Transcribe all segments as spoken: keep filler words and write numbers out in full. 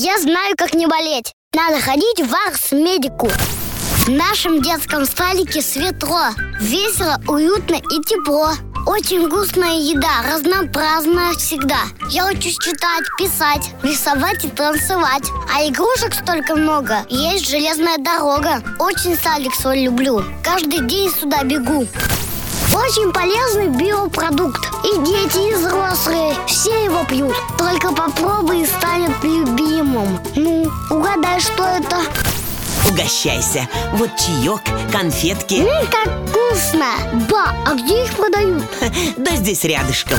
Я знаю, как не болеть. Надо ходить в Арс-медику. В нашем детском садике светло, весело, уютно и тепло. Очень вкусная еда, разнообразная всегда. Я учусь читать, писать, рисовать и танцевать. А игрушек столько много. Есть железная дорога. Очень садик свой люблю. Каждый день сюда бегу. Очень полезный биопродукт. И дети, и взрослые, все его пьют. Только попробуй и станет любимым. Ну, угадай, что это? Угощайся. Вот чаек, конфетки. Ммм, как вкусно! Ба, а где их продают? Да здесь рядышком.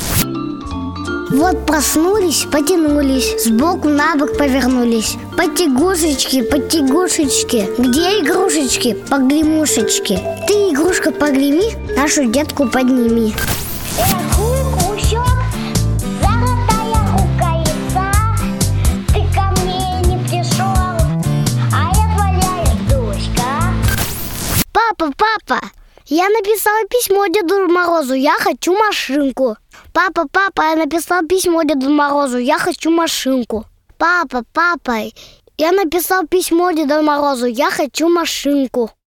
Вот проснулись, потянулись, сбоку на бок повернулись. Потягушечки, потягушечки. Где игрушечки? Погремушечки. Ты, игрушка, погреми, нашу детку подними. Папа, папа, я написала письмо Деду Морозу, я хочу машинку. Папа, папа, я написал письмо Деду Морозу, я хочу машинку. Папа, папа, я написал письмо Деду Морозу, я хочу машинку.